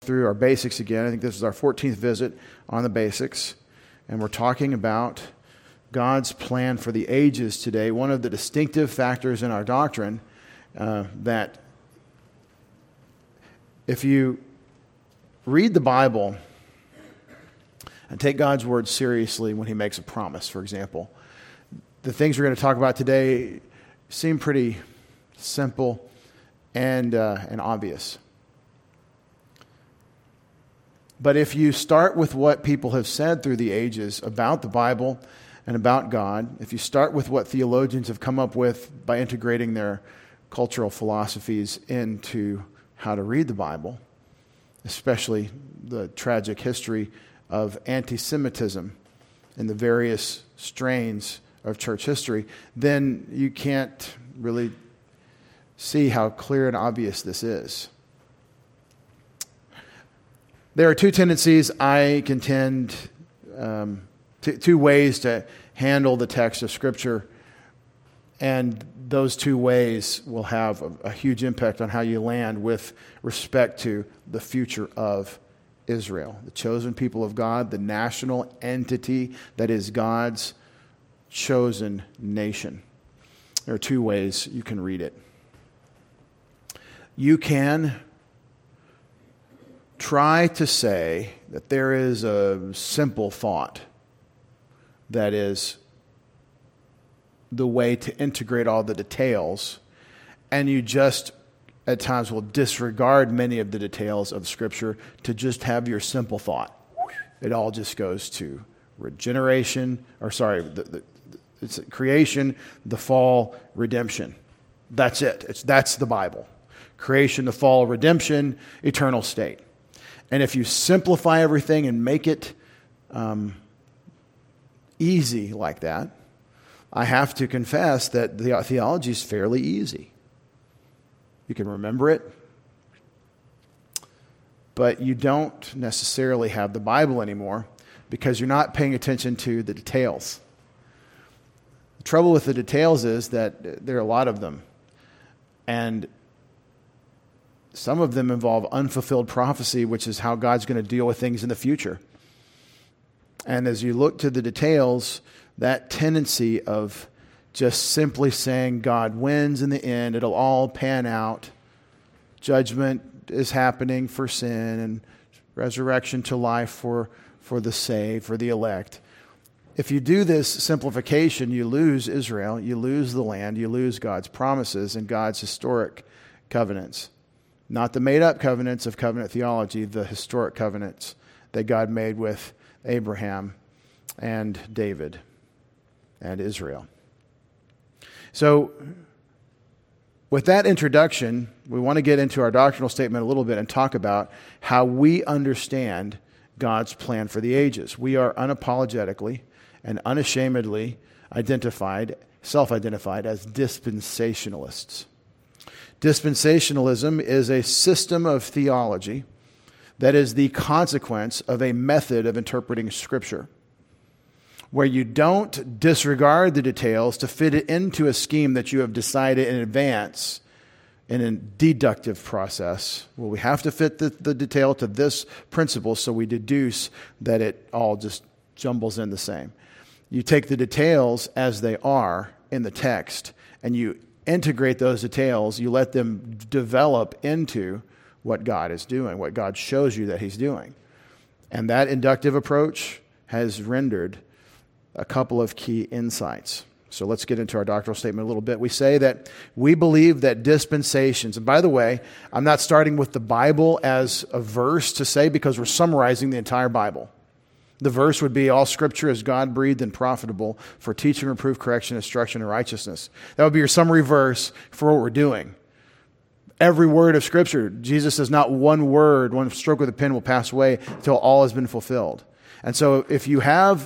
Through our basics again. I think this is our 14th visit on the basics, and we're talking about God's plan for the ages today. One of the distinctive factors in our doctrine that if you read the Bible and take God's word seriously when he makes a promise, for example, the things we're going to talk about today seem pretty simple and obvious. But if you start with what people have said through the ages about the Bible and about God, if you start with what theologians have come up with by integrating their cultural philosophies into how to read the Bible, especially the tragic history of anti-Semitism and the various strains of church history, then you can't really see how clear and obvious this is. There are two tendencies, I contend, two ways to handle the text of Scripture, and those two ways will have a huge impact on how you land with respect to the future of Israel, the chosen people of God, the national entity that is God's chosen nation. There are two ways you can read it. You can try to say that there is a simple thought that is the way to integrate all the details, and you just at times will disregard many of the details of Scripture to just have your simple thought. It all just goes to regeneration, it's creation, the fall, redemption. That's it. That's the Bible. Creation, the fall, redemption, eternal state. And if you simplify everything and make it easy like that, I have to confess that the theology is fairly easy. You can remember it, but you don't necessarily have the Bible anymore because you're not paying attention to the details. The trouble with the details is that there are a lot of them, and some of them involve unfulfilled prophecy, which is how God's going to deal with things in the future. And as you look to the details, that tendency of just simply saying God wins in the end, it'll all pan out, judgment is happening for sin, and resurrection to life for the saved, for the elect. If you do this simplification, you lose Israel, you lose the land, you lose God's promises and God's historic covenants. Not the made-up covenants of covenant theology, the historic covenants that God made with Abraham and David and Israel. So, with that introduction, we want to get into our doctrinal statement a little bit and talk about how we understand God's plan for the ages. We are unapologetically and unashamedly self-identified as dispensationalists. Dispensationalism is a system of theology that is the consequence of a method of interpreting Scripture, where you don't disregard the details to fit it into a scheme that you have decided in advance in a deductive process. Well, we have to fit the detail to this principle, so we deduce that it all just jumbles in the same. You take the details as they are in the text, and you integrate those details, you let them develop into what God is doing, what God shows you that he's doing. And that inductive approach has rendered a couple of key insights. So let's get into our doctrinal statement a little bit. We say that we believe that dispensations, and by the way, I'm not starting with the Bible as a verse to say because we're summarizing the entire Bible. The verse would be, all Scripture is God-breathed and profitable for teaching, reproof, correction, instruction, and righteousness. That would be your summary verse for what we're doing. Every word of Scripture, Jesus says not one word, one stroke of the pen will pass away until all has been fulfilled. And so if you have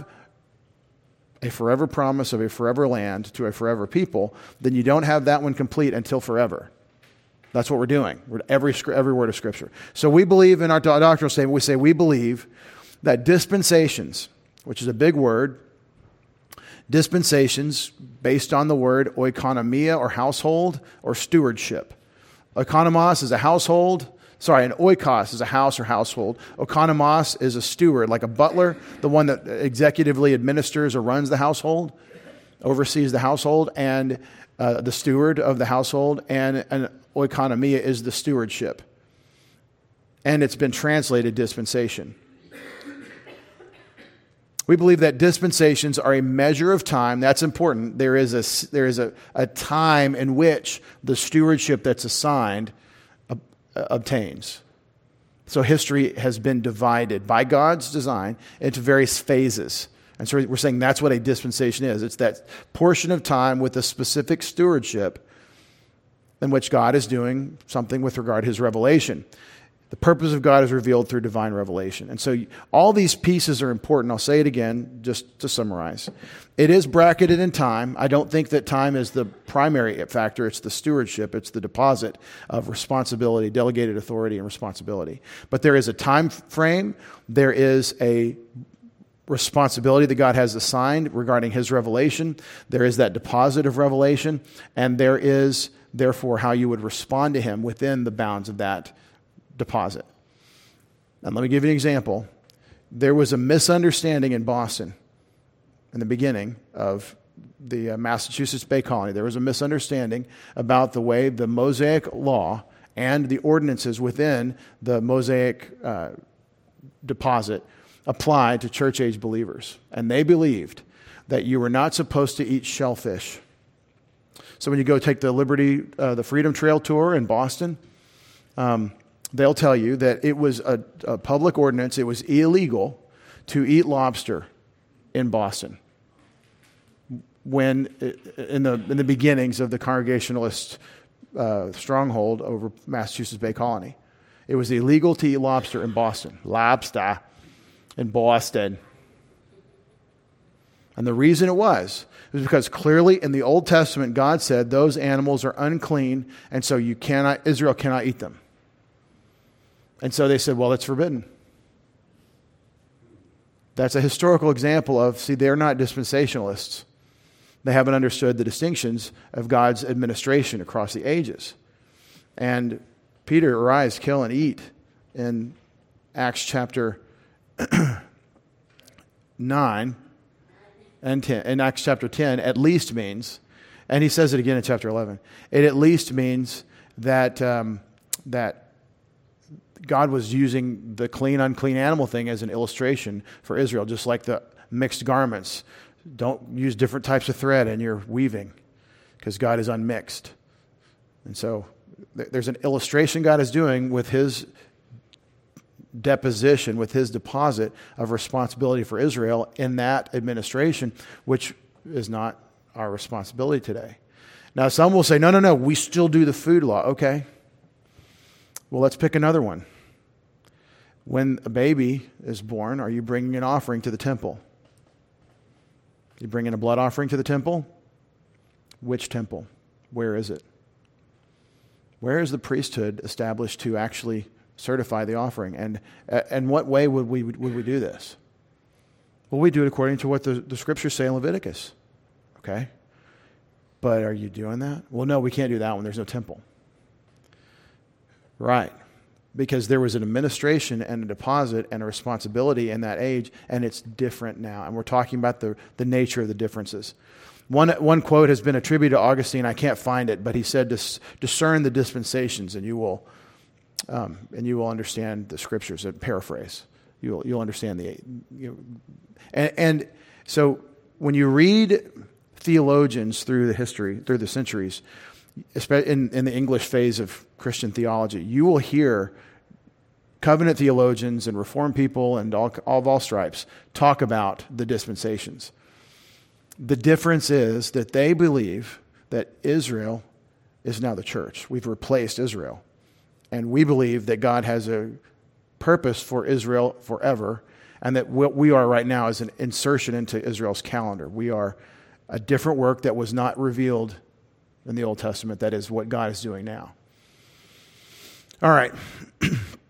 a forever promise of a forever land to a forever people, then you don't have that one complete until forever. That's what we're doing. Every word of Scripture. So we believe in our doctrinal statement, we say we believe that dispensations, which is a big word, dispensations based on the word oikonomia or household or stewardship. Oikonomos is a household, An oikos is a house or household. Oikonomos is a steward, like a butler, the one that executively administers or runs the household, oversees the household, and the steward of the household. And an oikonomia is the stewardship. And it's been translated dispensation. We believe that dispensations are a measure of time. That's important. There is a time in which the stewardship that's assigned obtains. So history has been divided by God's design into various phases. And so we're saying that's what a dispensation is. It's that portion of time with a specific stewardship in which God is doing something with regard to his revelation. The purpose of God is revealed through divine revelation. And so all these pieces are important. I'll say it again just to summarize. It is bracketed in time. I don't think that time is the primary factor. It's the stewardship. It's the deposit of responsibility, delegated authority, and responsibility. But there is a time frame. There is a responsibility that God has assigned regarding his revelation. There is that deposit of revelation. And there is, therefore, how you would respond to him within the bounds of that deposit. And let me give you an example. There was a misunderstanding in Boston in the beginning of the Massachusetts Bay Colony. There was a misunderstanding about the way the Mosaic law and the ordinances within the Mosaic deposit applied to church-age believers. And they believed that you were not supposed to eat shellfish. So when you go take the Freedom Trail tour in Boston, they'll tell you that it was a public ordinance. It was illegal to eat lobster in Boston when in the beginnings of the Congregationalist stronghold over Massachusetts Bay Colony. It was illegal to eat lobster in Boston. Lobster in Boston. And the reason it was because clearly in the Old Testament, God said those animals are unclean, and so Israel cannot eat them. And so they said, well, it's forbidden. That's a historical example of, they're not dispensationalists. They haven't understood the distinctions of God's administration across the ages. And Peter, arise, kill, and eat in Acts chapter 9 and 10. In Acts chapter 10, at least means, and he says it again in chapter 11, it at least means that that God was using the clean, unclean animal thing as an illustration for Israel, just like the mixed garments. Don't use different types of thread in your weaving because God is unmixed. And so there's an illustration God is doing with his deposition, with his deposit of responsibility for Israel in that administration, which is not our responsibility today. Now, some will say, no, we still do the food law. Okay. Well, let's pick another one. When a baby is born, are you bringing an offering to the temple? You bringing a blood offering to the temple? Which temple? Where is it? Where is the priesthood established to actually certify the offering? And what way would we do this? Well, we do it according to what the scriptures say in Leviticus. Okay? But are you doing that? Well, no, we can't do that when there's no temple. Right. Because there was an administration and a deposit and a responsibility in that age, and it's different now. And we're talking about the nature of the differences. One quote has been attributed to Augustine. I can't find it, but he said, discern the dispensations, and you will understand the scriptures. And paraphrase. You'll understand and so when you read theologians through the centuries, especially in the English phase of Christian theology, you will hear covenant theologians and Reformed people and all stripes talk about the dispensations. The difference is that they believe that Israel is now the church. We've replaced Israel. And we believe that God has a purpose for Israel forever, and that what we are right now is an insertion into Israel's calendar. We are a different work that was not revealed in the Old Testament. That is what God is doing now. All right.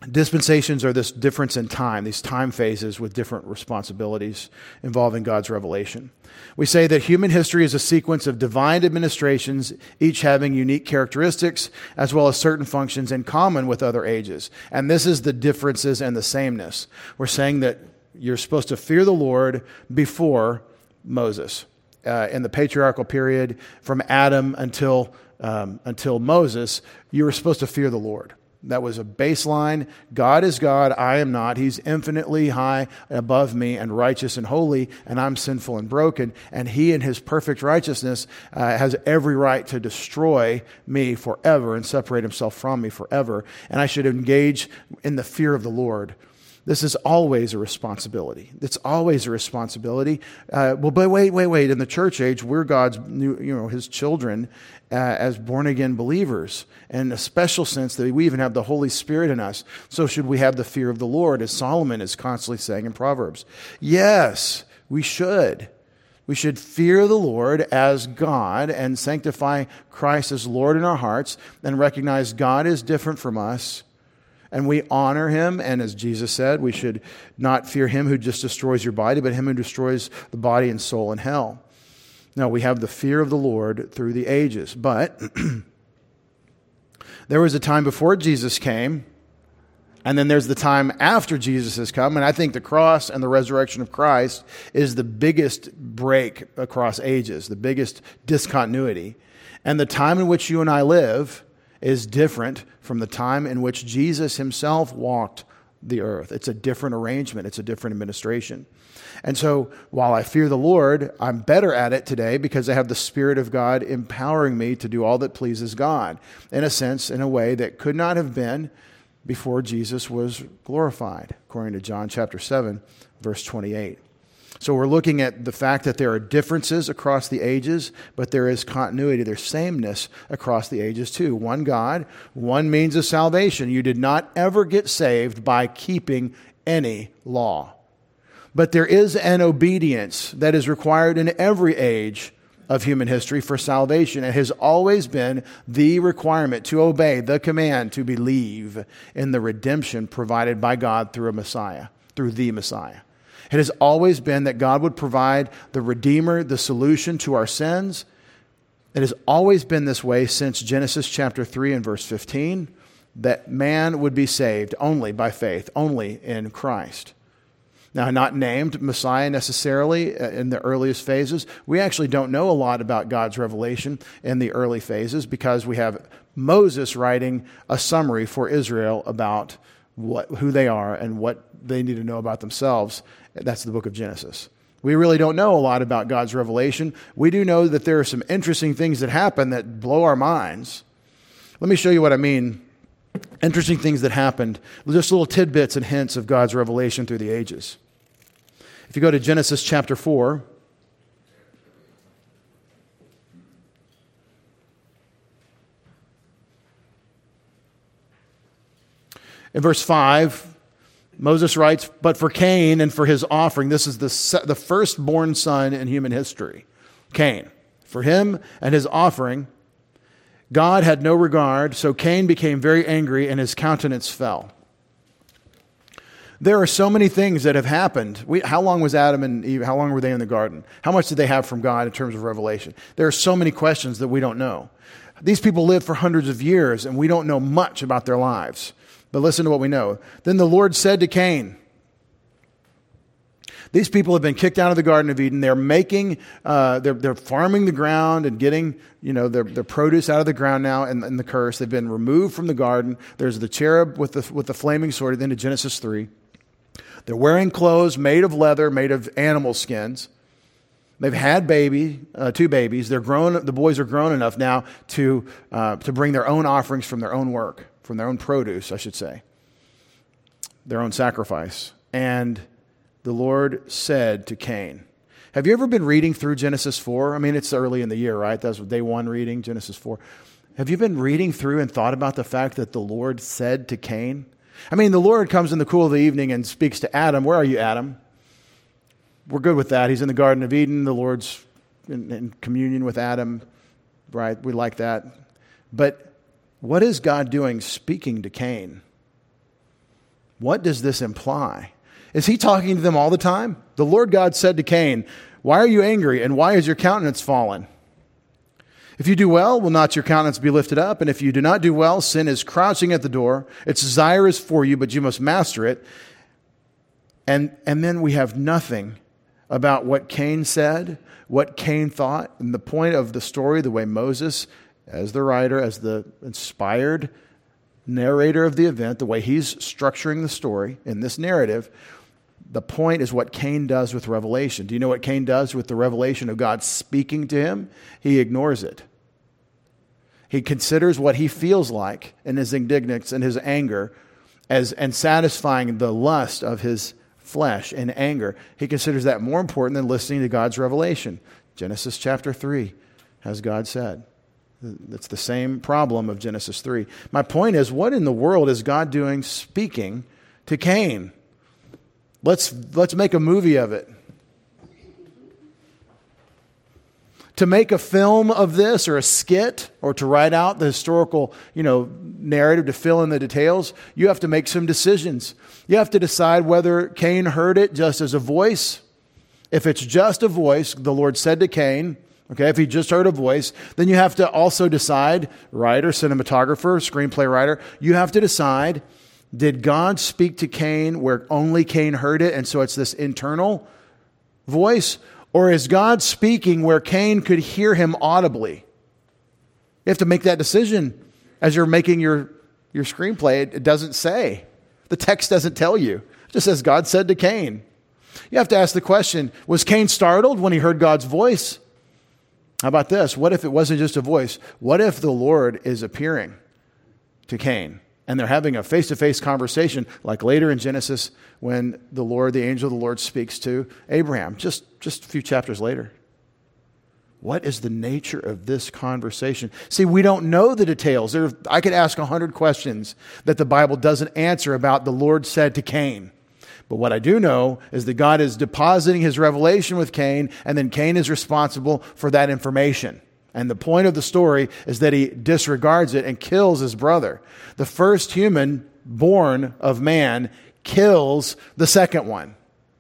Dispensations are this difference in time, these time phases with different responsibilities involving God's revelation. We say that human history is a sequence of divine administrations, each having unique characteristics as well as certain functions in common with other ages. And this is the differences and the sameness. We're saying that you're supposed to fear the Lord before Moses. In the patriarchal period, from Adam until Moses, you were supposed to fear the Lord. That was a baseline. God is God, I am not. He's infinitely high above me and righteous and holy, and I'm sinful and broken. And he in his perfect righteousness has every right to destroy me forever and separate himself from me forever. And I should engage in the fear of the Lord. This is always a responsibility. It's always a responsibility. But wait. In the church age, we're God's his children as born-again believers. In a special sense that we even have the Holy Spirit in us. So should we have the fear of the Lord, as Solomon is constantly saying in Proverbs. Yes, we should. We should fear the Lord as God and sanctify Christ as Lord in our hearts and recognize God is different from us. And we honor him, and as Jesus said, we should not fear him who just destroys your body, but him who destroys the body and soul in hell. No, we have the fear of the Lord through the ages. But there was a time before Jesus came, and then there's the time after Jesus has come. And I think the cross and the resurrection of Christ is the biggest break across ages, the biggest discontinuity. And the time in which you and I live is different from the time in which Jesus himself walked the earth. It's a different arrangement. It's a different administration. And so while I fear the Lord, I'm better at it today because I have the Spirit of God empowering me to do all that pleases God, in a sense, in a way that could not have been before Jesus was glorified, according to John chapter 7, verse 28. So we're looking at the fact that there are differences across the ages, but there is continuity, there's sameness across the ages too. One God, one means of salvation. You did not ever get saved by keeping any law. But there is an obedience that is required in every age of human history for salvation. It has always been the requirement to obey the command to believe in the redemption provided by God through a Messiah, through the Messiah. It has always been that God would provide the Redeemer, the solution to our sins. It has always been this way since Genesis chapter 3 and verse 15, that man would be saved only by faith, only in Christ. Now, not named Messiah necessarily in the earliest phases. We actually don't know a lot about God's revelation in the early phases because we have Moses writing a summary for Israel about who they are and what they need to know about themselves. That's the book of Genesis. We really don't know a lot about God's revelation. We do know that there are some interesting things that happen that blow our minds. Let me show you what I mean. Interesting things that happened. Just little tidbits and hints of God's revelation through the ages. If you go to Genesis chapter 4, in verse 5, Moses writes, "But for Cain and for his offering," this is the firstborn son in human history, Cain. "For him and his offering, God had no regard, so Cain became very angry and his countenance fell." There are so many things that have happened. How long was Adam and Eve? How long were they in the garden? How much did they have from God in terms of revelation? There are so many questions that we don't know. These people lived for hundreds of years, and we don't know much about their lives. But listen to what we know. "Then the Lord said to Cain," these people have been kicked out of the Garden of Eden. They're they're farming the ground and getting, their produce out of the ground now in the curse. They've been removed from the garden. There's the cherub with the flaming sword at the end of Genesis 3. They're wearing clothes made of leather, made of animal skins. They've had two babies. They're grown. The boys are grown enough now to bring their own offerings from their own work, from their own produce, I should say, their own sacrifice. And the Lord said to Cain, have you ever been reading through Genesis 4? I mean, it's early in the year, right? That's day one reading, Genesis 4. Have you been reading through and thought about the fact that the Lord said to Cain? I mean, the Lord comes in the cool of the evening and speaks to Adam. Where are you, Adam? We're good with that. He's in the Garden of Eden. The Lord's in communion with Adam, right? We like that. But what is God doing speaking to Cain? What does this imply? Is he talking to them all the time? The Lord God said to Cain, "Why are you angry, and why is your countenance fallen? If you do well, will not your countenance be lifted up? And if you do not do well, sin is crouching at the door. Its desire is for you, but you must master it." And then we have nothing about what Cain said, what Cain thought. And the point of the story, the way Moses, as the writer, as the inspired narrator of the event, the way he's structuring the story in this narrative, the point is what Cain does with revelation. Do you know what Cain does with the revelation of God speaking to him? He ignores it. He considers what he feels like in his indignance and his anger and satisfying the lust of his flesh and anger. He considers that more important than listening to God's revelation. Genesis chapter 3, as God said. It's the same problem of Genesis 3. My point is, what in the world is God doing speaking to Cain? Let's make a movie of it. To make a film of this or a skit or to write out the historical, narrative to fill in the details, you have to make some decisions. You have to decide whether Cain heard it just as a voice. If it's just a voice, the Lord said to Cain, okay, if he just heard a voice, then you have to also decide, writer, cinematographer, screenplay writer, you have to decide, did God speak to Cain where only Cain heard it, and so it's this internal voice? Or is God speaking where Cain could hear him audibly? You have to make that decision as you're making your screenplay. It doesn't say. The text doesn't tell you. It just says God said to Cain. You have to ask the question, was Cain startled when he heard God's voice? How about this? What if it wasn't just a voice? What if the Lord is appearing to Cain? And they're having a face-to-face conversation, like later in Genesis when the angel of the Lord speaks to Abraham, just a few chapters later. What is the nature of this conversation? See, we don't know the details. I could ask 100 questions that the Bible doesn't answer about the Lord said to Cain. But what I do know is that God is depositing his revelation with Cain, and then Cain is responsible for that information. And the point of the story is that he disregards it and kills his brother. The first human born of man kills the second one.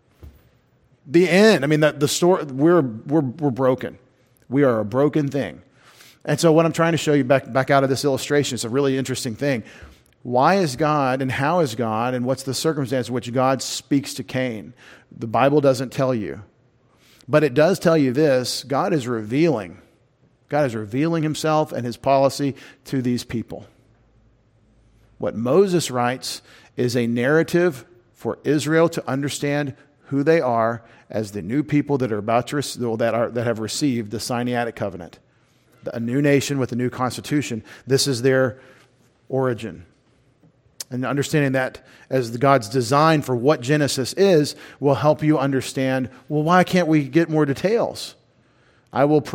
The end. I mean, the story. We're broken. We are a broken thing. And so, what I'm trying to show you back out of this illustration is a really interesting thing. Why is God and how is God and what's the circumstance in which God speaks to Cain? The Bible doesn't tell you, but it does tell you this: God is revealing himself and his policy to these people. What Moses writes is a narrative for Israel to understand who they are as the new people that are about to that have received the Sinaitic covenant, a new nation with a new constitution. This is their origin. And understanding that as God's design for what Genesis is will help you understand, well, why can't we get more details? I will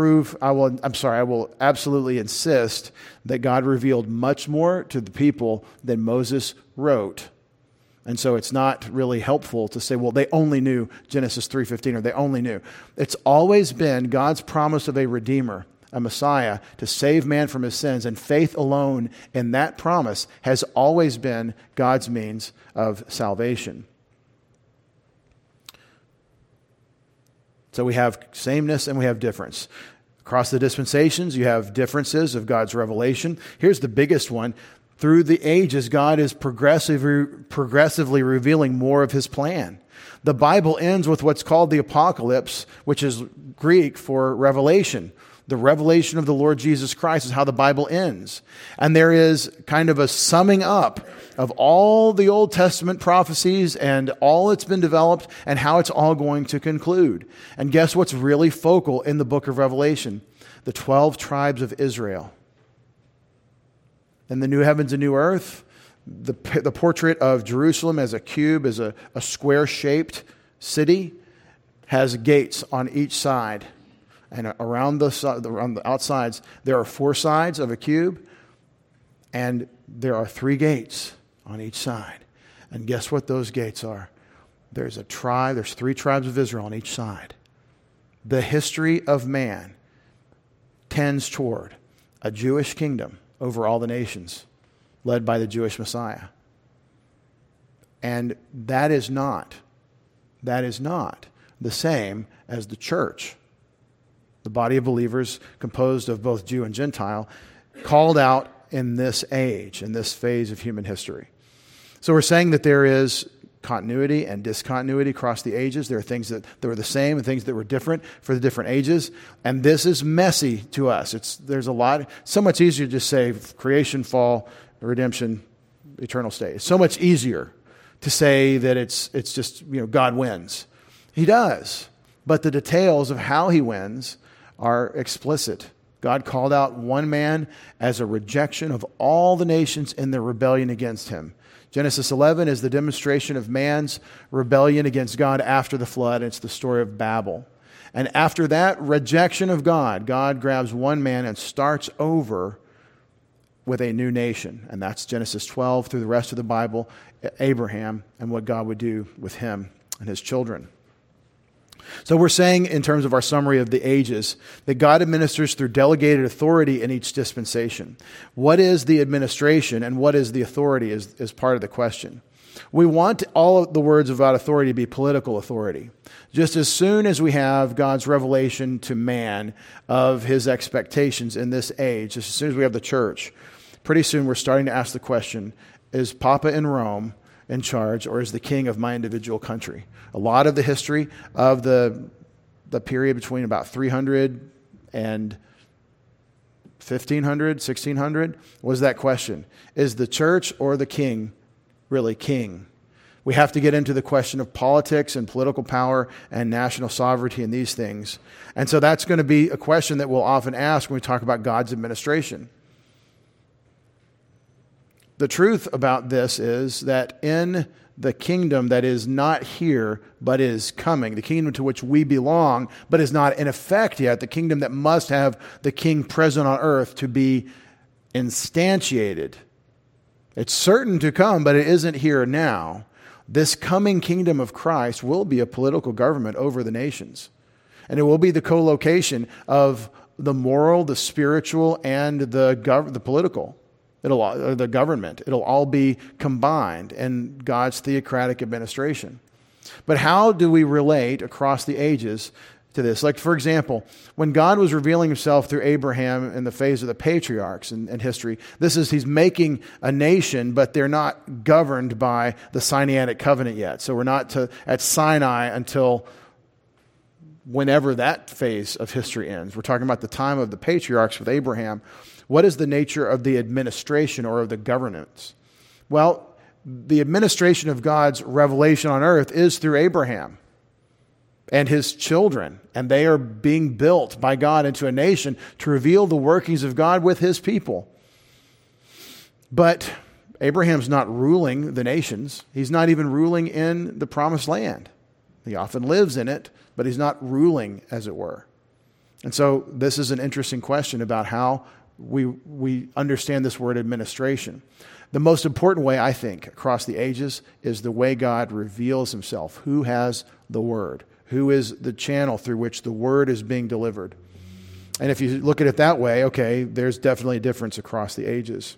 absolutely insist that God revealed much more to the people than Moses wrote. And so it's not really helpful to say, well, they only knew Genesis 3:15, or they only knew. It's always been God's promise of a Redeemer, a Messiah, to save man from his sins, and faith alone in that promise has always been God's means of salvation. So we have sameness and we have difference. Across the dispensations, you have differences of God's revelation. Here's the biggest one. Through the ages, God is progressively revealing more of his plan. The Bible ends with what's called the apocalypse, which is Greek for revelation. The revelation of the Lord Jesus Christ is how the Bible ends. And there is kind of a summing up of all the Old Testament prophecies and all that's been developed and how it's all going to conclude. And guess what's really focal in the book of Revelation? The 12 tribes of Israel. In the new heavens and new earth, the portrait of Jerusalem as a cube, as a square-shaped city, has gates on each side. And around the outsides, there are 4 sides of a cube, and there are 3 gates on each side. And guess what those gates are? There's 3 tribes of Israel on each side. The history of man tends toward a Jewish kingdom over all the nations, led by the Jewish Messiah. And that is not the same as the church. The body of believers composed of both Jew and Gentile, called out in this age, in this phase of human history. So we're saying that there is continuity and discontinuity across the ages. There are things that were the same and things that were different for the different ages. And this is messy to us. There's a lot, so much easier to just say creation, fall, redemption, eternal state. It's so much easier to say that it's just, God wins. He does. But the details of how he wins are explicit. God called out one man as a rejection of all the nations in their rebellion against him. Genesis 11 is the demonstration of man's rebellion against God after the flood. It's the story of Babel. And after that rejection of God, God grabs one man and starts over with a new nation. And that's Genesis 12 through the rest of the Bible, Abraham and what God would do with him and his children. So we're saying, in terms of our summary of the ages, that God administers through delegated authority in each dispensation. What is the administration and what is the authority is part of the question. We want all of the words about authority to be political authority. Just as soon as we have God's revelation to man of his expectations in this age, just as soon as we have the church, pretty soon we're starting to ask the question, is Papa in Rome in charge, or is the king of my individual country? A lot of the history of the period between about 300 and 1500, 1600 was that question. Is the church or the king really king? We have to get into the question of politics and political power and national sovereignty and these things. And so that's going to be a question that we'll often ask when we talk about God's administration. The truth about this is that in the kingdom that is not here but is coming, the kingdom to which we belong but is not in effect yet, the kingdom that must have the king present on earth to be instantiated. It's certain to come, but it isn't here now. This coming kingdom of Christ will be a political government over the nations. And it will be the co-location of the moral, the spiritual, and the political. The government. It'll all be combined in God's theocratic administration. But how do we relate across the ages to this? Like, for example, when God was revealing himself through Abraham in the phase of the patriarchs in history, he's making a nation, but they're not governed by the Sinaitic covenant yet. So we're not at Sinai until whenever that phase of history ends. We're talking about the time of the patriarchs with Abraham. What is the nature of the administration or of the governance? Well, the administration of God's revelation on earth is through Abraham and his children, and they are being built by God into a nation to reveal the workings of God with his people. But Abraham's not ruling the nations. He's not even ruling in the promised land. He often lives in it, but he's not ruling, as it were. And so this is an interesting question about how we understand this word administration. The most important way, I think, across the ages is the way God reveals himself. Who has the word? Who is the channel through which the word is being delivered? And if you look at it that way, okay, there's definitely a difference across the ages.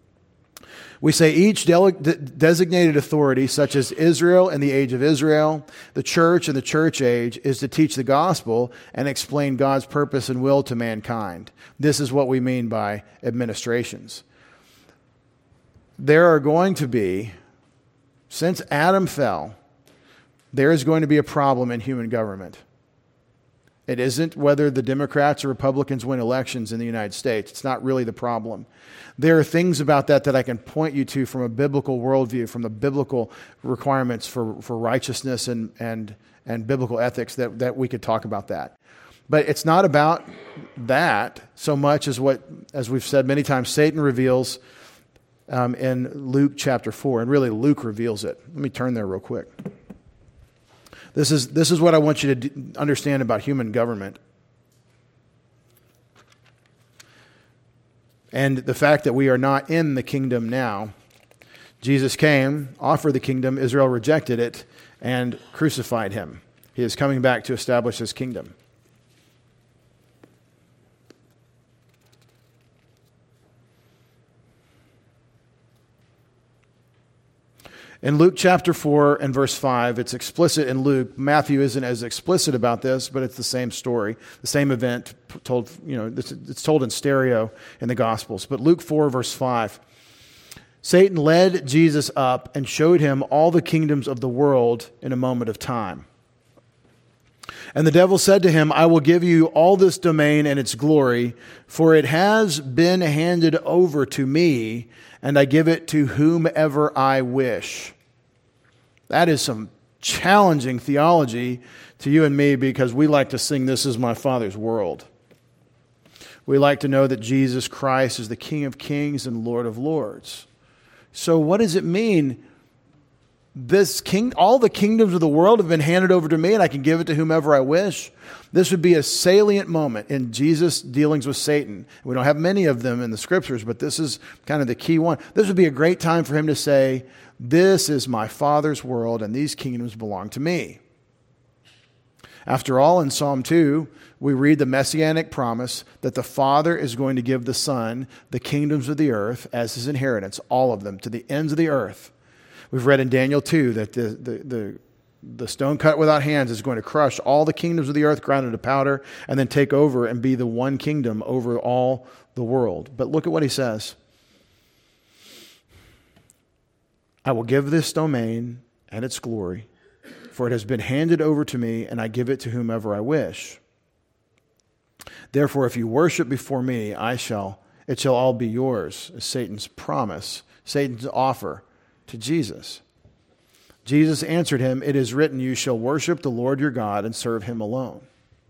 We say each designated authority, such as Israel in the age of Israel, the church in the church age, is to teach the gospel and explain God's purpose and will to mankind. This is what we mean by administrations. There are going to be, since Adam fell, there is going to be a problem in human government. It isn't whether the Democrats or Republicans win elections in the United States. It's not really the problem. There are things about that I can point you to from a biblical worldview, from the biblical requirements for righteousness and biblical ethics that we could talk about that. But it's not about that so much as what, as we've said many times, Satan reveals in Luke chapter 4. And really, Luke reveals it. Let me turn there real quick. This is what I want you to understand about human government. And the fact that we are not in the kingdom now. Jesus came, offered the kingdom, Israel rejected it, and crucified him. He is coming back to establish his kingdom. In Luke chapter 4 and verse 5, it's explicit in Luke. Matthew isn't as explicit about this, but it's the same story, the same event told, it's told in stereo in the Gospels. But Luke 4 verse 5, Satan led Jesus up and showed him all the kingdoms of the world in a moment of time. And the devil said to him, I will give you all this domain and its glory, for it has been handed over to me, and I give it to whomever I wish. That is some challenging theology to you and me, because we like to sing, this is my Father's world. We like to know that Jesus Christ is the King of Kings and Lord of Lords. So what does it mean? All the kingdoms of the world have been handed over to me, and I can give it to whomever I wish. This would be a salient moment in Jesus' dealings with Satan. We don't have many of them in the scriptures, but this is kind of the key one. This would be a great time for him to say, this is my Father's world, and these kingdoms belong to me. After all, in Psalm 2, we read the messianic promise that the Father is going to give the Son the kingdoms of the earth as his inheritance, all of them, to the ends of the earth. We've read in Daniel 2 that the stone cut without hands is going to crush all the kingdoms of the earth, ground into powder, and then take over and be the one kingdom over all the world. But look at what he says. I will give this domain and its glory, for it has been handed over to me, and I give it to whomever I wish. Therefore, if you worship before me, it shall all be yours, is Satan's promise, Satan's offer to Jesus. Jesus answered him, it is written, you shall worship the Lord your God and serve him alone.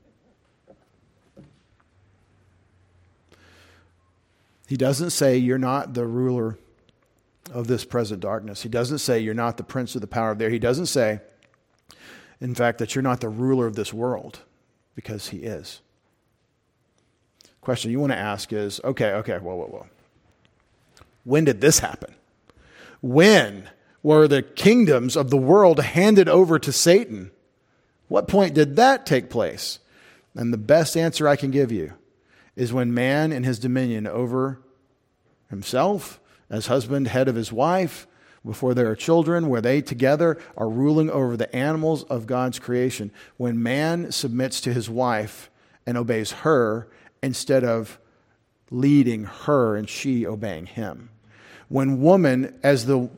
He doesn't say you're not the ruler of this present darkness. He doesn't say you're not the prince of the power of the air. He doesn't say, in fact, that you're not the ruler of this world, because he is. Question you want to ask is, okay, whoa. When did this happen? When were the kingdoms of the world handed over to Satan? What point did that take place? And the best answer I can give you is when man in his dominion over himself, as husband, head of his wife, before there are children, where they together are ruling over the animals of God's creation. When man submits to his wife and obeys her instead of leading her and she obeying him. When woman, as the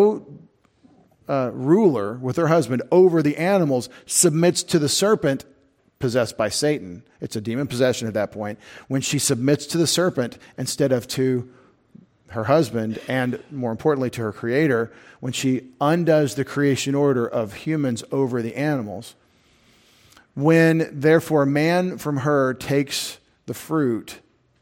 co-ruler with her husband over the animals, submits to the serpent possessed by Satan. It's a demon possession at that point. When she submits to the serpent instead of to her husband, and more importantly to her creator, when she undoes the creation order of humans over the animals, when therefore man from her takes the fruit,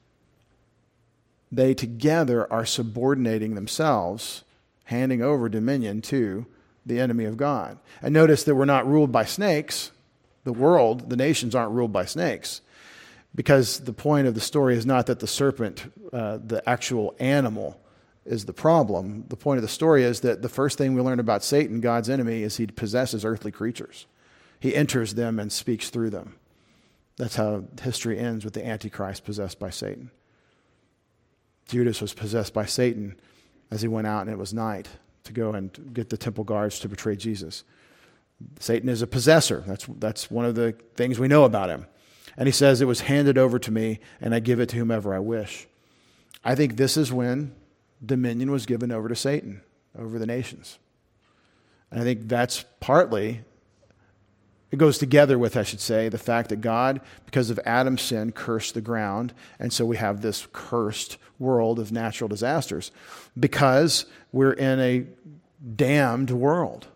they together are subordinating themselves, handing over dominion to the enemy of God. And notice that we're not ruled by snakes. The world, the nations aren't ruled by snakes. Because the point of the story is not that the serpent, the actual animal, is the problem. The point of the story is that the first thing we learn about Satan, God's enemy, is he possesses earthly creatures. He enters them and speaks through them. That's how history ends, with the Antichrist possessed by Satan. Judas was possessed by Satan as he went out, and it was night, to go and get the temple guards to betray Jesus. Satan is a possessor. That's one of the things we know about him. And he says, it was handed over to me, and I give it to whomever I wish. I think this is when dominion was given over to Satan, over the nations. And I think that's partly, it goes together with, I should say, the fact that God, because of Adam's sin, cursed the ground. And so we have this cursed world of natural disasters, because we're in a damned world.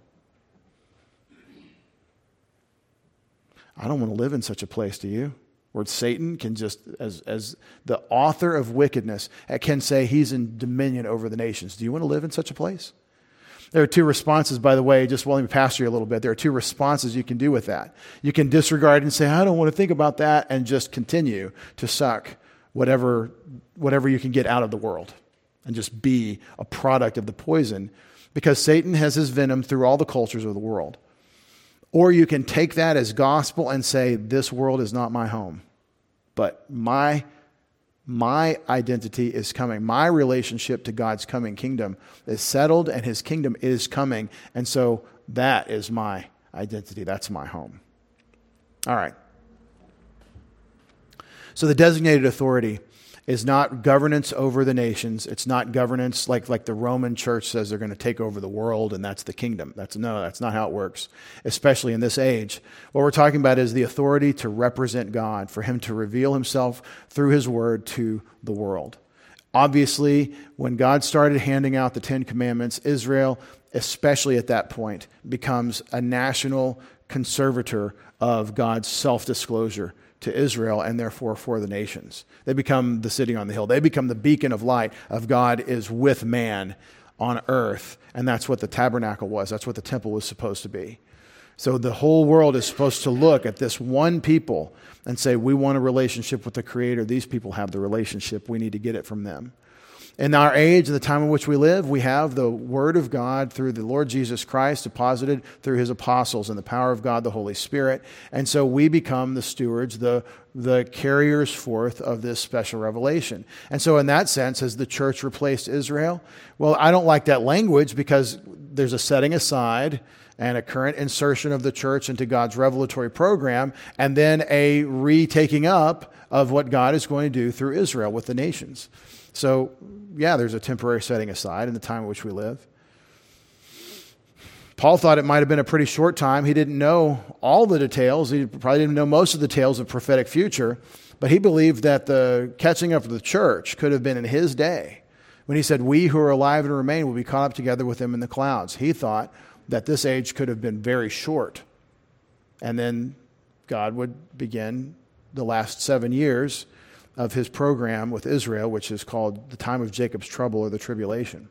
I don't want to live in such a place, do you? Where Satan can just, as the author of wickedness, can say he's in dominion over the nations. Do you want to live in such a place? There are two responses, by the way, just let me pastor you a little bit. There are two responses you can do with that. You can disregard and say, I don't want to think about that, and just continue to suck whatever you can get out of the world and just be a product of the poison, because Satan has his venom through all the cultures of the world. Or you can take that as gospel and say, this world is not my home, but my My identity is coming. My relationship to God's coming kingdom is settled, and his kingdom is coming. And so that is my identity. That's my home. All right. So the designated authority is not governance over the nations. It's not governance like the Roman church says they're going to take over the world and that's the kingdom. That's not how it works, especially in this age. What we're talking about is the authority to represent God, for him to reveal himself through his word to the world. Obviously, when God started handing out the Ten Commandments, Israel, especially at that point, becomes a national conservator of God's self-disclosure to Israel and therefore for the nations. They become the city on the hill. They become the beacon of light of God is with man on earth. And that's what the tabernacle was. That's what the temple was supposed to be. So the whole world is supposed to look at this one people and say, we want a relationship with the Creator. These people have the relationship. We need to get it from them. In our age, in the time in which we live, we have the Word of God through the Lord Jesus Christ deposited through his apostles and the power of God, the Holy Spirit. And so we become the stewards, the carriers forth of this special revelation. And so in that sense, has the church replaced Israel? Well, I don't like that language because there's a setting aside and a current insertion of the church into God's revelatory program, and then a retaking up of what God is going to do through Israel with the nations. So, yeah, there's a temporary setting aside in the time in which we live. Paul thought it might have been a pretty short time. He didn't know all the details. He probably didn't know most of the details of prophetic future, but he believed that the catching up of the church could have been in his day. When he said, we who are alive and remain will be caught up together with him in the clouds. He thought that this age could have been very short. And then God would begin the last 7 years of his program with Israel, which is called the time of Jacob's trouble or the tribulation.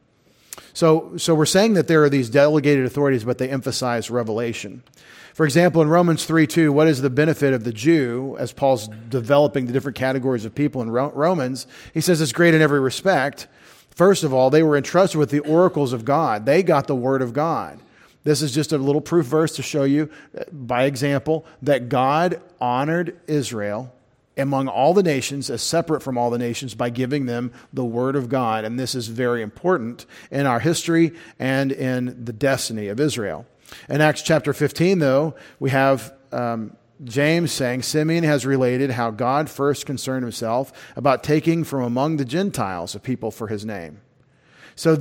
So we're saying that there are these delegated authorities, but they emphasize revelation. For example, in Romans 3:2, what is the benefit of the Jew, as Paul's developing the different categories of people in Romans? He says it's great in every respect. First of all, they were entrusted with the oracles of God. They got the word of God. This is just a little proof verse to show you, by example, that God honored Israel among all the nations as separate from all the nations by giving them the word of God. And this is very important in our history and in the destiny of Israel. In Acts chapter 15, though, we have James saying, Simeon has related how God first concerned himself about taking from among the Gentiles a people for his name. So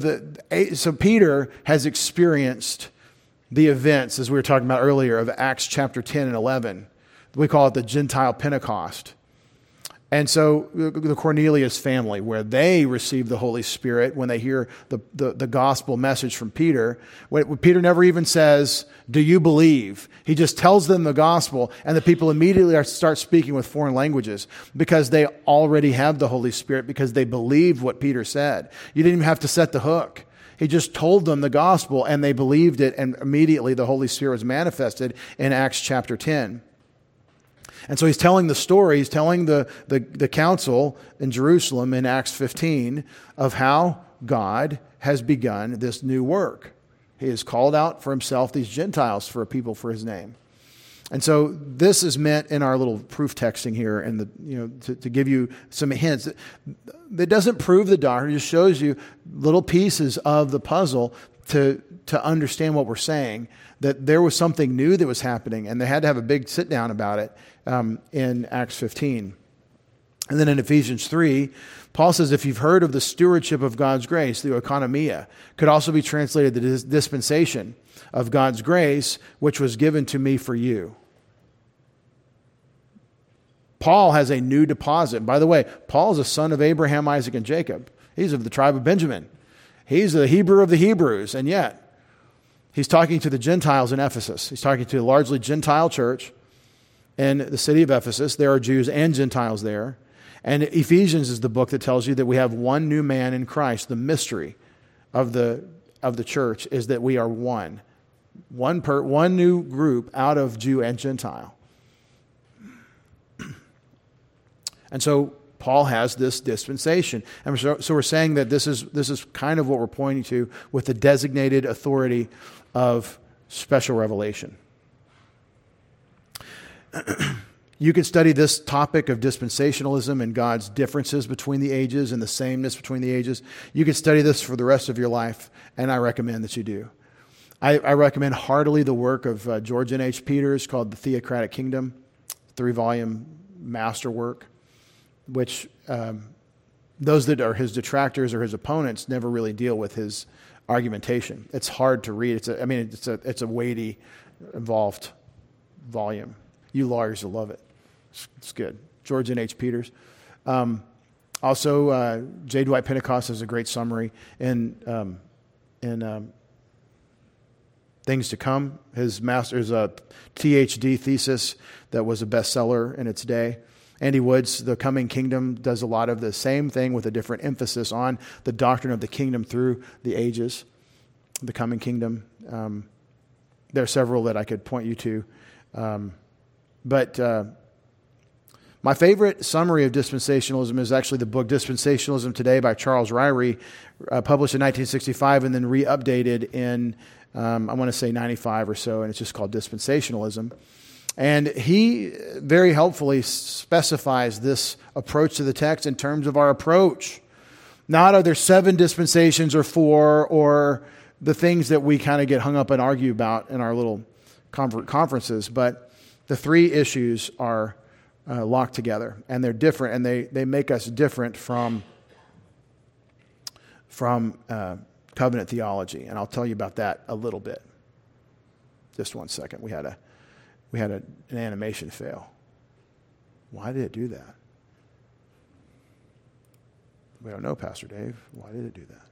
Peter has experienced the events, as we were talking about earlier, of Acts chapter 10 and 11. We call it the Gentile Pentecost. And so the Cornelius family, where they receive the Holy Spirit when they hear the gospel message from Peter, when Peter never even says, do you believe? He just tells them the gospel, and the people immediately start speaking with foreign languages because they already have the Holy Spirit, because they believed what Peter said. You didn't even have to set the hook. He just told them the gospel, and they believed it, and immediately the Holy Spirit was manifested in Acts chapter 10. And so he's telling the story, he's telling the council in Jerusalem in Acts 15 of how God has begun this new work. He has called out for himself these Gentiles for a people for his name. And so this is meant in our little proof texting here, and to give you some hints. It doesn't prove the doctrine; it just shows you little pieces of the puzzle to understand what we're saying. That there was something new that was happening, and they had to have a big sit down about it in Acts 15. And then in Ephesians 3, Paul says, if you've heard of the stewardship of God's grace, the oikonomia, could also be translated the dispensation of God's grace, which was given to me for you. Paul has a new deposit. By the way, Paul is a son of Abraham, Isaac, and Jacob. He's of the tribe of Benjamin. He's the Hebrew of the Hebrews, and yet he's talking to the Gentiles in Ephesus. He's talking to a largely Gentile church in the city of Ephesus. There are Jews and Gentiles there. And Ephesians is the book that tells you that we have one new man in Christ. The mystery of the church is that we are one new group out of Jew and Gentile. And so Paul has this dispensation. And so we're saying that this is kind of what we're pointing to with the designated authority of special revelation. You can study this topic of dispensationalism and God's differences between the ages and the sameness between the ages. You can study this for the rest of your life, and I recommend that you do. I recommend heartily the work of George N.H. Peters called The Theocratic Kingdom, 3-volume masterwork, which those that are his detractors or his opponents never really deal with his argumentation. It's hard to read. It's a weighty, involved volume. You lawyers will love it. It's good. George N.H. Peters. Also, J. Dwight Pentecost has a great summary in Things to Come. His master's PhD thesis that was a bestseller in its day. Andy Wood's The Coming Kingdom does a lot of the same thing with a different emphasis on the doctrine of the kingdom through the ages. The Coming Kingdom. There are several that I could point you to. But my favorite summary of dispensationalism is actually the book Dispensationalism Today by Charles Ryrie, published in 1965 and then re-updated in, I want to say 95 or so, and it's just called Dispensationalism. And he very helpfully specifies this approach to the text in terms of our approach. Not are there 7 dispensations or 4 or the things that we kind of get hung up and argue about in our little conferences, but the 3 issues are locked together, and they're different, and they make us different from covenant theology. And I'll tell you about that a little bit. Just one second. We had an animation fail. Why did it do that? We don't know, Pastor Dave. Why did it do that?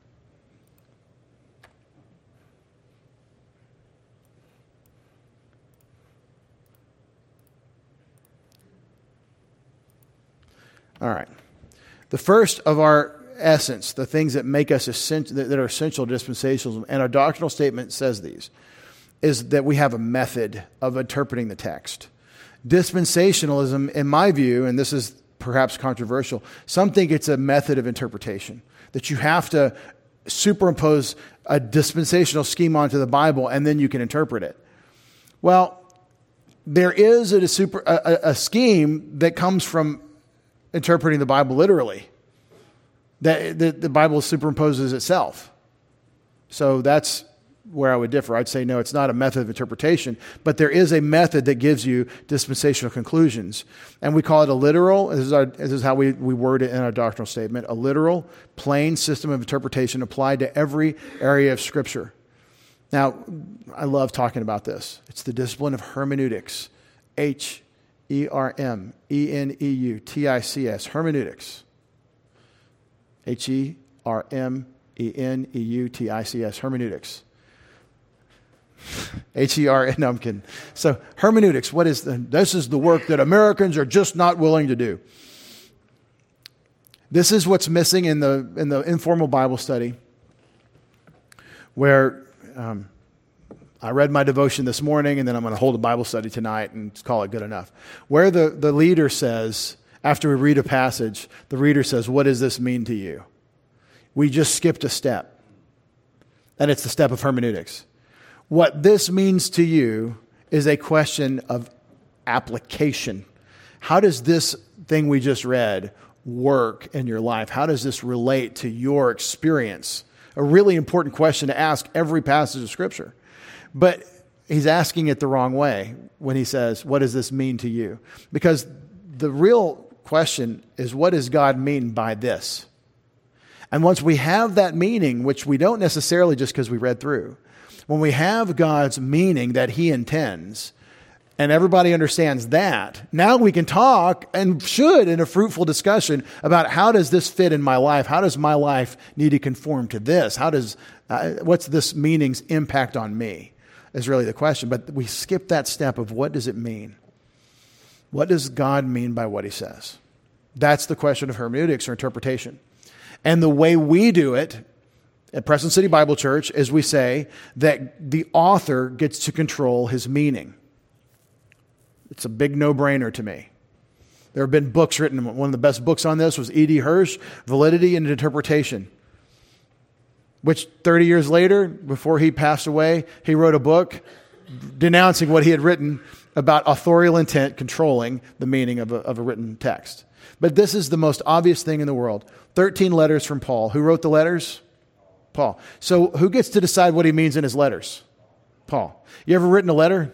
All right. The first of our essence, the things that make us essential, that are essential to dispensationalism, and our doctrinal statement says these, is that we have a method of interpreting the text. Dispensationalism, in my view, and this is perhaps controversial, some think it's a method of interpretation, that you have to superimpose a dispensational scheme onto the Bible and then you can interpret it. Well, there is a scheme that comes from interpreting the Bible literally, that the Bible superimposes itself. So that's where I would differ. I'd say no, it's not a method of interpretation, but there is a method that gives you dispensational conclusions. And we call it a literal, this is how we word it in our doctrinal statement, a literal, plain system of interpretation applied to every area of Scripture. Now, I love talking about this. It's the discipline of hermeneutics, Hermeneutics, hermeneutics. Hermeneutics, hermeneutics. No, I'm kidding. So hermeneutics, this is the work that Americans are just not willing to do. This is what's missing in the informal Bible study, where I read my devotion this morning, and then I'm going to hold a Bible study tonight and call it good enough. Where the leader says, after we read a passage, the reader says, "What does this mean to you?" We just skipped a step, and it's the step of hermeneutics. What this means to you is a question of application. How does this thing we just read work in your life? How does this relate to your experience? A really important question to ask every passage of Scripture. But he's asking it the wrong way when he says, what does this mean to you? Because the real question is, what does God mean by this? And once we have that meaning, which we don't necessarily just because we read through, when we have God's meaning that he intends, and everybody understands that, now we can talk, and should, in a fruitful discussion about how does this fit in my life? How does my life need to conform to this? What's this meaning's impact on me is really the question. But we skip that step of what does it mean? What does God mean by what he says? That's the question of hermeneutics or interpretation. And the way we do it at Preston City Bible Church is we say that the author gets to control his meaning. It's a big no-brainer to me. There have been books written. One of the best books on this was E.D. Hirsch, Validity and Interpretation, which 30 years later, before he passed away, he wrote a book denouncing what he had written about authorial intent controlling the meaning of a written text. But this is the most obvious thing in the world. 13 letters from Paul. Who wrote the letters? Paul. So who gets to decide what he means in his letters? Paul. You ever written a letter?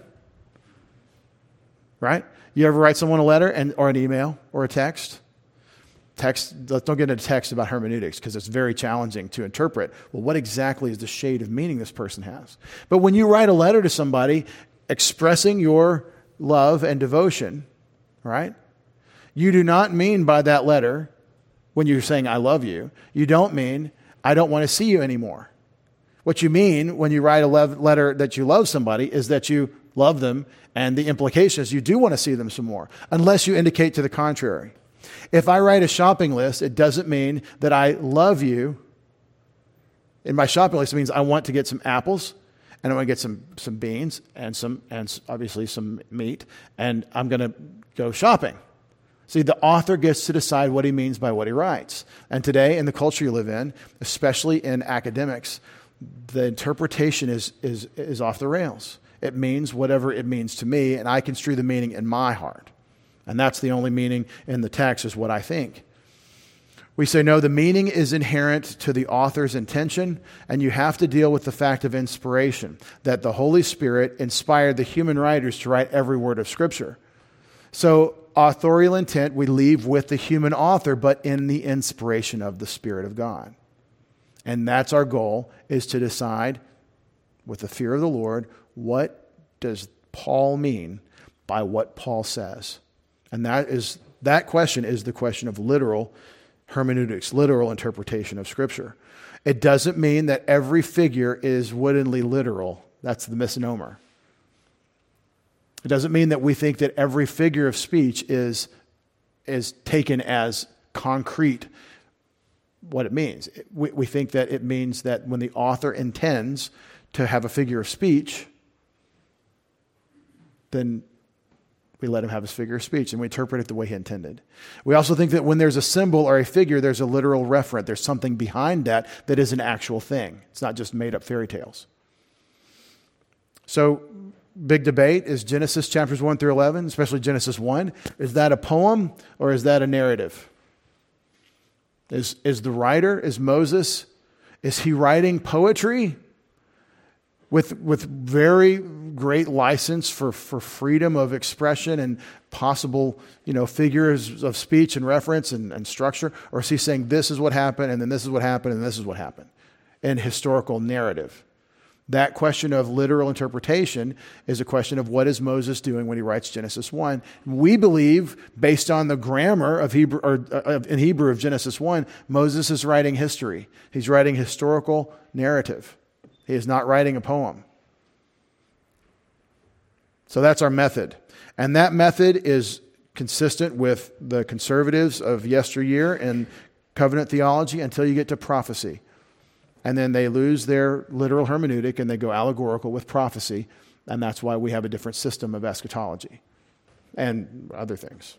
Right? You ever write someone a letter or an email or a text? Don't get into text about hermeneutics because it's very challenging to interpret. Well, what exactly is the shade of meaning this person has? But when you write a letter to somebody expressing your love and devotion, right? You do not mean by that letter, when you're saying I love you, you don't mean I don't want to see you anymore. What you mean when you write a letter that you love somebody is that you love them, and the implication is you do want to see them some more, unless you indicate to the contrary. If I write a shopping list, it doesn't mean that I love you. In my shopping list, it means I want to get some apples, and I want to get some beans, and obviously some meat, and I'm going to go shopping. See, the author gets to decide what he means by what he writes. And today, in the culture you live in, especially in academics, the interpretation is off the rails. It means whatever it means to me, and I construe the meaning in my heart. And that's the only meaning in the text is what I think. We say, no, the meaning is inherent to the author's intention, and you have to deal with the fact of inspiration, that the Holy Spirit inspired the human writers to write every word of Scripture. So, authorial intent we leave with the human author, but in the inspiration of the Spirit of God. And that's our goal, is to decide, with the fear of the Lord, what does Paul mean by what Paul says? And that question is the question of literal hermeneutics, literal interpretation of Scripture. It doesn't mean that every figure is woodenly literal. That's the misnomer. It doesn't mean that we think that every figure of speech is taken as concrete what it means. We think that it means that when the author intends to have a figure of speech, then we let him have his figure of speech, and we interpret it the way he intended. We also think that when there's a symbol or a figure, there's a literal referent. There's something behind that is an actual thing. It's not just made up fairy tales. So, big debate is Genesis chapters 1 through 11, especially Genesis 1. Is that a poem or is that a narrative? Is the writer, is Moses, is he writing poetry with very great license for freedom of expression and possible, figures of speech and reference and structure? Or is he saying this is what happened, and then this is what happened, and this is what happened in historical narrative? That question of literal interpretation is a question of what is Moses doing when he writes Genesis 1. We believe, based on the grammar of Hebrew, in Hebrew of Genesis 1, Moses is writing history. He's writing historical narrative. He is not writing a poem. So that's our method. And that method is consistent with the conservatives of yesteryear in covenant theology until you get to prophecy. And then they lose their literal hermeneutic and they go allegorical with prophecy. And that's why we have a different system of eschatology and other things.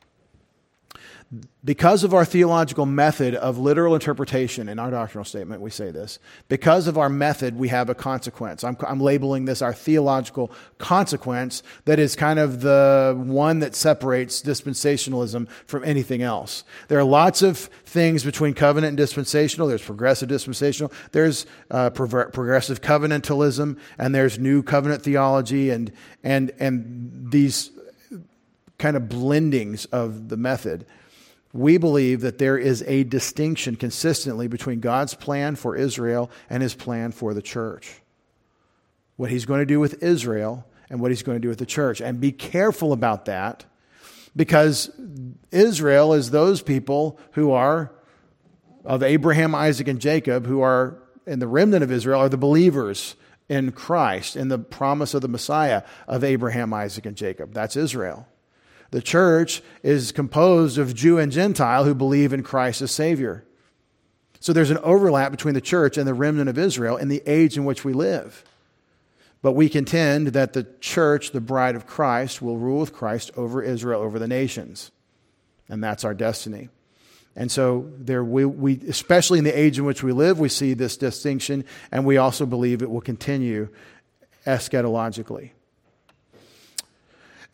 Because of our theological method of literal interpretation in our doctrinal statement, we say this. Because of our method, we have a consequence. I'm labeling this our theological consequence that is kind of the one that separates dispensationalism from anything else. There are lots of things between covenant and dispensational. There's progressive dispensational. There's progressive covenantalism, and there's new covenant theology, and these kind of blendings of the method. We believe that there is a distinction consistently between God's plan for Israel and his plan for the church. What he's going to do with Israel and what he's going to do with the church. And be careful about that, because Israel is those people who are of Abraham, Isaac, and Jacob, who are in the remnant of Israel, are the believers in Christ, in the promise of the Messiah of Abraham, Isaac, and Jacob. That's Israel. The church is composed of Jew and Gentile who believe in Christ as Savior. So there's an overlap between the church and the remnant of Israel in the age in which we live. But we contend that the church, the bride of Christ, will rule with Christ over Israel, over the nations. And that's our destiny. And so there we especially in the age in which we live, we see this distinction, and we also believe it will continue eschatologically.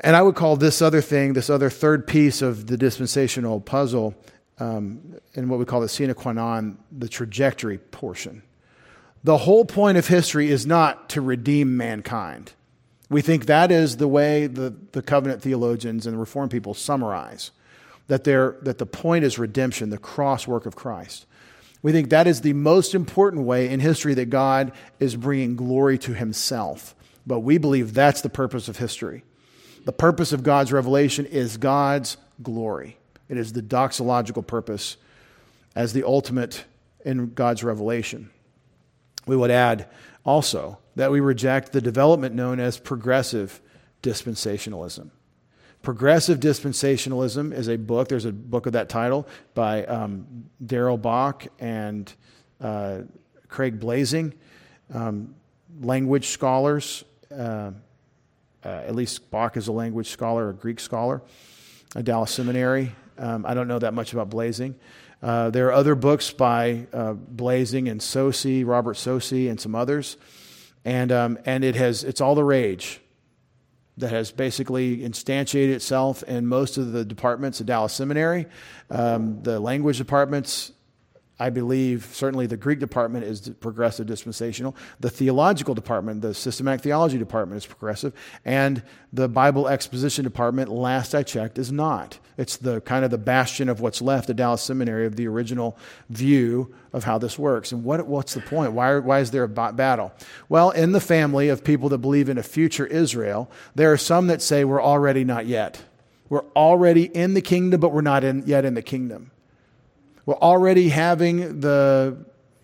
And I would call this other third piece of the dispensational puzzle, and what we call the sine qua non, the trajectory portion. The whole point of history is not to redeem mankind. We think that is the way the covenant theologians and the Reformed people summarize, that the point is redemption, the cross work of Christ. We think that is the most important way in history that God is bringing glory to himself. But we believe that's the purpose of history. The purpose of God's revelation is God's glory. It is the doxological purpose as the ultimate in God's revelation. We would add also that we reject the development known as progressive dispensationalism. Progressive dispensationalism is a book. There's a book of that title by Darrell Bock and Craig Blazing, language scholars. At least Bock is a language scholar, a Greek scholar, at Dallas Seminary. I don't know that much about Blazing. There are other books by Blazing and Saucy, Robert Saucy, and some others, and it's all the rage that has basically instantiated itself in most of the departments at Dallas Seminary. The language departments, I believe, certainly the Greek department is progressive dispensational. The theological department, the systematic theology department is progressive. And the Bible exposition department, last I checked, is not. It's the kind of the bastion of what's left at Dallas Seminary of the original view of how this works. And what's the point? Why is there a battle? Well, in the family of people that believe in a future Israel, there are some that say we're already not yet. We're already in the kingdom, but we're not yet in the kingdom. We're already having the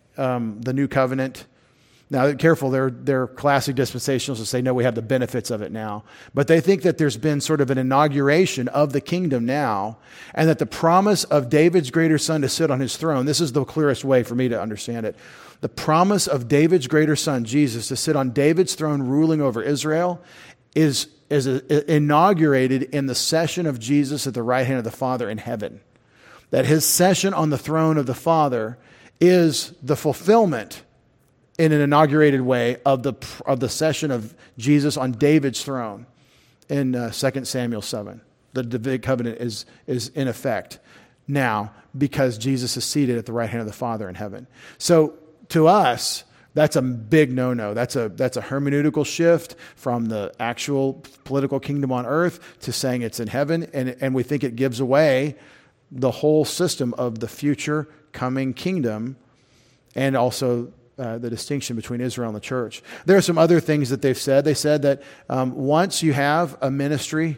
new covenant. Now, careful, they're classic dispensationalists who say, no, we have the benefits of it now. But they think that there's been sort of an inauguration of the kingdom now, and that the promise of David's greater son to sit on his throne, this is the clearest way for me to understand it. The promise of David's greater son, Jesus, to sit on David's throne ruling over Israel is inaugurated in the session of Jesus at the right hand of the Father in heaven. That his session on the throne of the Father is the fulfillment in an inaugurated way of the session of Jesus on David's throne in 2 Samuel 7. The Davidic covenant is in effect now because Jesus is seated at the right hand of the Father in heaven. So to us, that's a big no-no. That's a hermeneutical shift from the actual political kingdom on earth to saying it's in heaven, and we think it gives away the whole system of the future coming kingdom and also the distinction between Israel and the church. There are some other things that they've said. They said that once you have a ministry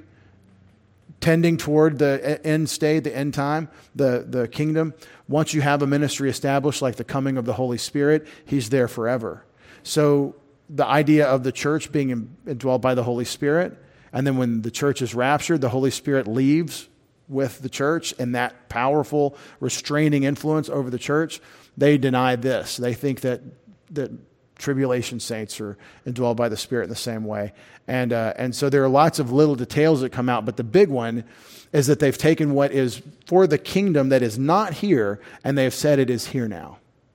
tending toward the end state, the end time, the kingdom, once you have a ministry established like the coming of the Holy Spirit, he's there forever. So the idea of the church being indwelled by the Holy Spirit, and then when the church is raptured, the Holy Spirit leaves with the church and that powerful restraining influence over the church, they deny this. They think that tribulation saints are indwelled by the Spirit in the same way. And so there are lots of little details that come out, but the big one is that they've taken what is for the kingdom that is not here, and they've said it is here now.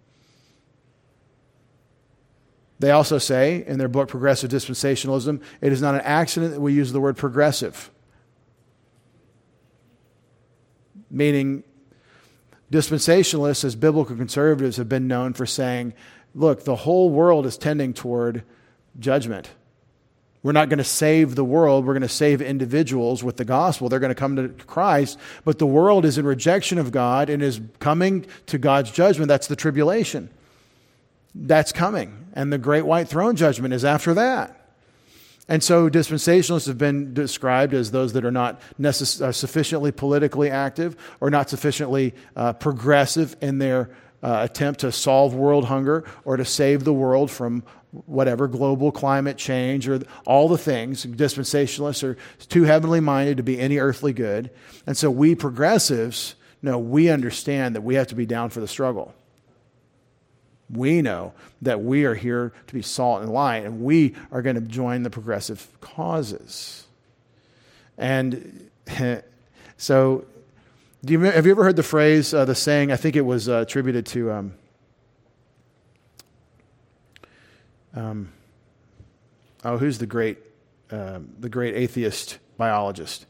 They also say in their book, Progressive Dispensationalism, it is not an accident that we use the word progressive. Meaning, dispensationalists as biblical conservatives have been known for saying, look, the whole world is tending toward judgment. We're not going to save the world. We're going to save individuals with the gospel. They're going to come to Christ. But the world is in rejection of God and is coming to God's judgment. That's the tribulation. That's coming. And the great white throne judgment is after that. And so dispensationalists have been described as those that are not sufficiently politically active or not sufficiently progressive in their attempt to solve world hunger or to save the world from whatever, global climate change or all the things. Dispensationalists are too heavenly minded to be any earthly good. And so we progressives, no, we understand that we have to be down for the struggle. We know that we are here to be salt and light, and we are going to join the progressive causes. And so, have you ever heard the phrase, the saying, I think it was attributed to, who's the great atheist biologist.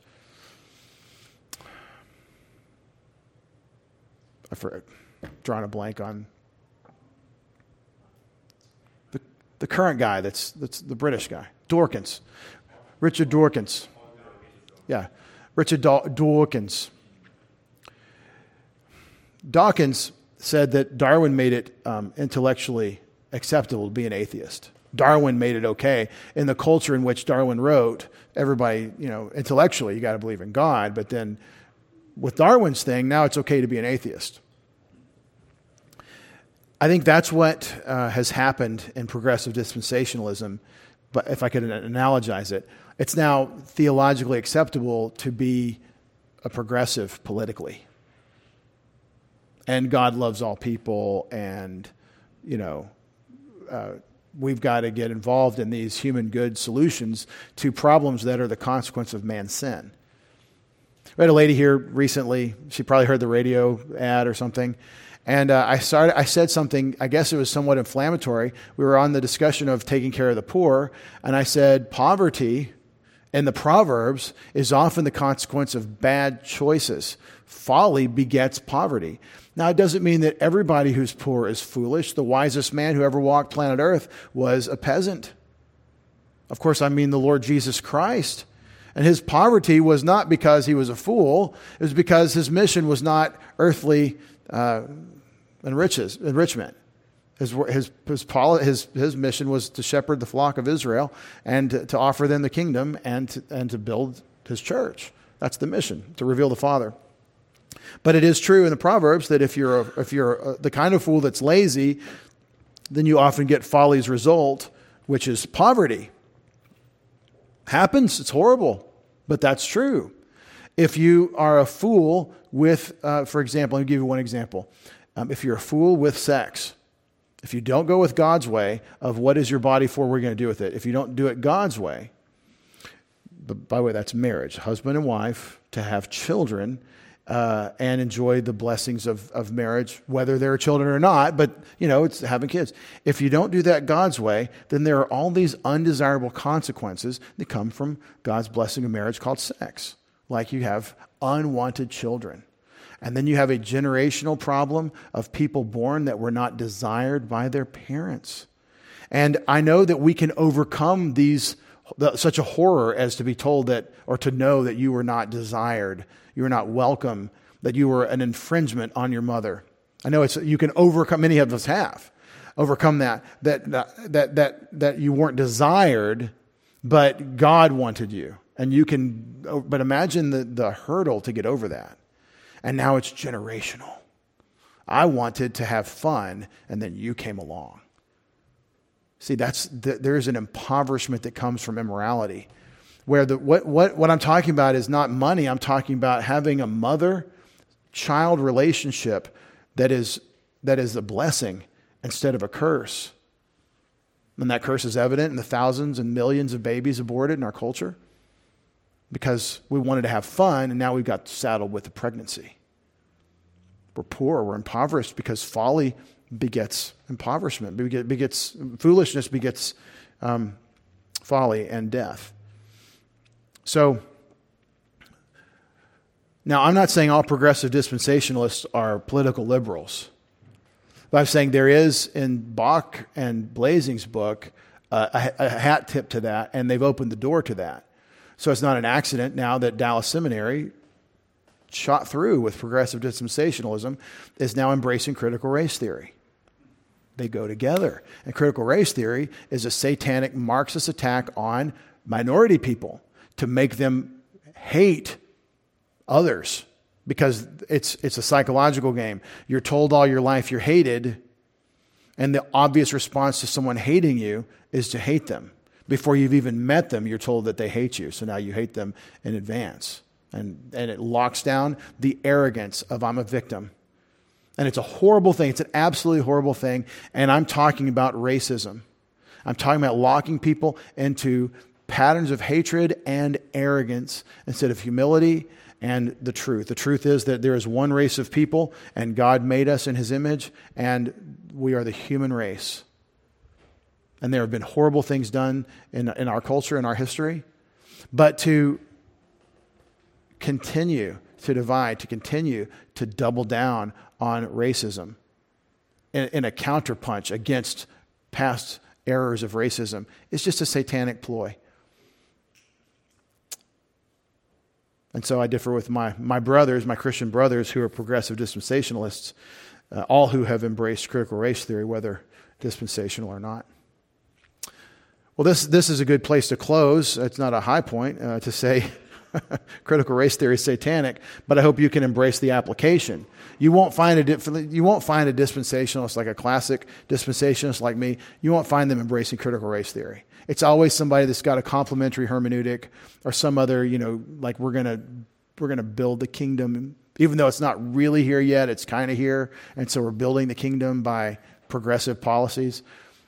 I've drawn a blank on the current guy. That's the British guy, Dawkins, Richard Dawkins. Yeah, Richard Dawkins. Dawkins said that Darwin made it intellectually acceptable to be an atheist. Darwin made it okay. In the culture in which Darwin wrote, everybody, intellectually, you got to believe in God. But then with Darwin's thing, now it's okay to be an atheist. I think that's what has happened in progressive dispensationalism. But if I could analogize it, it's now theologically acceptable to be a progressive politically. And God loves all people, and, we've got to get involved in these human good solutions to problems that are the consequence of man's sin. We had a lady here recently. She probably heard the radio ad or something. And I said something, I guess it was somewhat inflammatory. We were on the discussion of taking care of the poor. And I said, poverty in the Proverbs is often the consequence of bad choices. Folly begets poverty. Now, it doesn't mean that everybody who's poor is foolish. The wisest man who ever walked planet Earth was a peasant. Of course, I mean the Lord Jesus Christ. And his poverty was not because he was a fool. It was because his mission was not earthly enrichment. His mission was to shepherd the flock of Israel and to offer them the kingdom and to build his church. That's the mission, to reveal the Father. But it is true in the Proverbs that if you're the kind of fool that's lazy, then you often get folly's result, which is poverty. Happens, it's horrible, but that's true. If you are a fool with, for example, let me give you one example. If you're a fool with sex, if you don't go with God's way of what is your body for, we're going to do with it. If you don't do it God's way, but by the way, that's marriage, husband and wife, to have children, and enjoy the blessings of marriage, whether there are children or not, but, it's having kids. If you don't do that God's way, then there are all these undesirable consequences that come from God's blessing of marriage called sex. Like you have unwanted children. And then you have a generational problem of people born that were not desired by their parents. And I know that we can overcome such a horror as to be told that, or to know that you were not desired, you were not welcome, that you were an infringement on your mother. I know you can overcome, many of us have overcome that you weren't desired, but God wanted you. And but imagine the hurdle to get over that. And now it's generational. I wanted to have fun, and then you came along. See, there's an impoverishment that comes from immorality, where what I'm talking about is not money. I'm talking about having a mother-child relationship that is a blessing instead of a curse. And that curse is evident in the thousands and millions of babies aborted in our culture because we wanted to have fun, and now we've got saddled with the pregnancy. We're poor, we're impoverished because folly begets impoverishment, begets foolishness, begets folly and death. So, now I'm not saying all progressive dispensationalists are political liberals. But I'm saying there is in Bach and Blasing's book a hat tip to that, and they've opened the door to that. So it's not an accident now that Dallas Seminary, shot through with progressive dispensationalism, is now embracing critical race theory. They go together. And critical race theory is a satanic Marxist attack on minority people to make them hate others, because it's a psychological game. You're told all your life you're hated, and the obvious response to someone hating you is to hate them. Before you've even met them, you're told that they hate you, so now you hate them in advance. And it locks down the arrogance of I'm a victim. And it's a horrible thing. It's an absolutely horrible thing. And I'm talking about racism. I'm talking about locking people into patterns of hatred and arrogance instead of humility and the truth. The truth is that there is one race of people, and God made us in his image, and we are the human race. And there have been horrible things done in our culture, in our history. But to continue to divide, to continue to double down on racism in a counterpunch against past errors of racism is just a satanic ploy. And so I differ with my brothers, my Christian brothers who are progressive dispensationalists, all who have embraced critical race theory, whether dispensational or not. Well, this is a good place to close. It's not a high point to say critical race theory is satanic, but I hope you can embrace the application. You won't find a dispensationalist like a classic dispensationalist like me. You won't find them embracing critical race theory. It's always somebody that's got a complementary hermeneutic or some other, like we're gonna build the kingdom, even though it's not really here yet. It's kind of here, and so we're building the kingdom by progressive policies.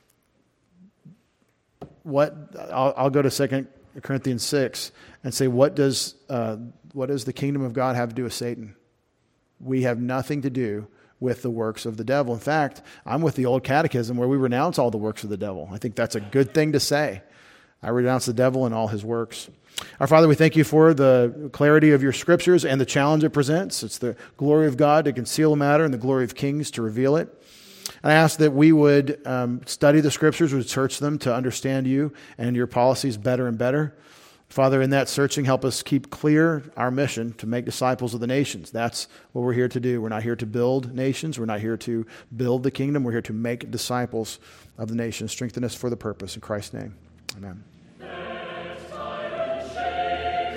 I'll go to 2 Corinthians 6 and say, what does the kingdom of God have to do with Satan? We have nothing to do with the works of the devil. In fact, I'm with the old catechism where we renounce all the works of the devil. I think that's a good thing to say. I renounce the devil and all his works. Our Father, we thank you for the clarity of your scriptures and the challenge it presents. It's the glory of God to conceal a matter and the glory of kings to reveal it. And I ask that we would study the scriptures, would search them to understand you and your policies better and better. Father, in that searching, help us keep clear our mission to make disciples of the nations. That's what we're here to do. We're not here to build nations. We're not here to build the kingdom. We're here to make disciples of the nations. Strengthen us for the purpose. In Christ's name, amen.